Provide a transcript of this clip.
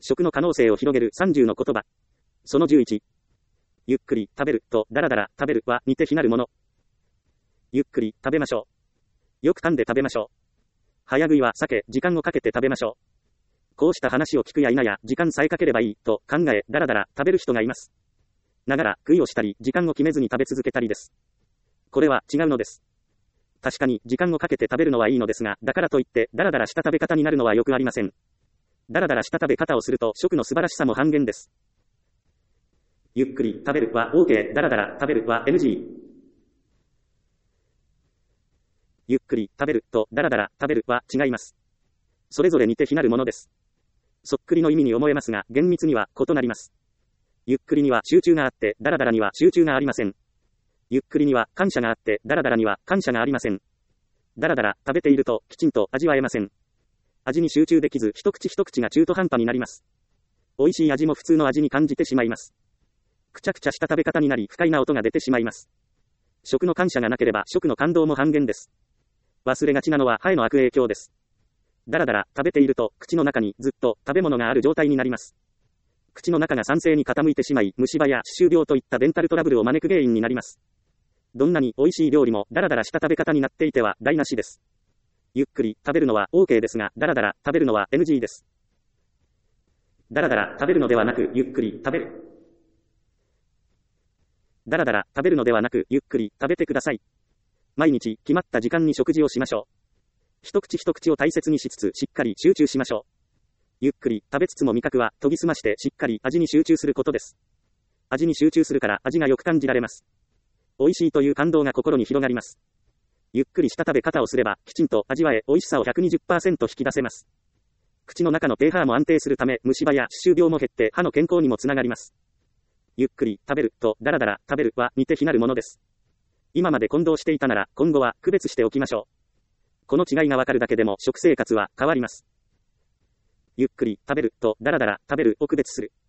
食の可能性を広げる30の言葉。その11。ゆっくり食べるとだらだら食べるは似て非なるもの。ゆっくり食べましょう。よく噛んで食べましょう。早食いは避け、時間をかけて食べましょう。こうした話を聞くや否や、時間さえかければいいと考え、だらだら食べる人がいます。ながら、食いをしたり、時間を決めずに食べ続けたりです。これは違うのです。確かに、時間をかけて食べるのはいいのですが、だからといって、だらだらした食べ方になるのはよくありません。だらだらした食べ方をすると、食の素晴らしさも半減です。ゆっくり食べるは OK、だらだら食べるは NG。ゆっくり食べるとだらだら食べるは違います。それぞれ似て非なるものです。そっくりの意味に思えますが、厳密には異なります。ゆっくりには集中があって、だらだらには集中がありません。ゆっくりには感謝があって、だらだらには感謝がありません。だらだら食べているときちんと味わえません。味に集中できず、一口一口が中途半端になります。美味しい味も普通の味に感じてしまいます。くちゃくちゃした食べ方になり、不快な音が出てしまいます。食の感謝がなければ食の感動も半減です。忘れがちなのは歯への悪影響です。だらだら食べていると口の中にずっと食べ物がある状態になります。口の中が酸性に傾いてしまい、虫歯や歯周病といったデンタルトラブルを招く原因になります。どんなに美味しい料理もだらだらした食べ方になっていては台無しです。ゆっくり食べるのは OK ですが、だらだら食べるのは NG です。だらだら食べるのではなくゆっくり食べる。だらだら食べるのではなくゆっくり食べてください。毎日決まった時間に食事をしましょう。一口一口を大切にしつつしっかり集中しましょう。ゆっくり食べつつも味覚は研ぎ澄ましてしっかり味に集中することです。味に集中するから味がよく感じられます。美味しいという感動が心に広がります。ゆっくりした食べ方をすればきちんと味わえ美味しさを 120% 引き出せます。口の中の pH も安定するため虫歯や歯周病も減って歯の健康にもつながります。ゆっくり食べるとだらだら食べるは似て非なるものです。今まで混同していたなら今後は区別しておきましょう。この違いがわかるだけでも食生活は変わります。ゆっくり食べるとだらだら食べるを区別する。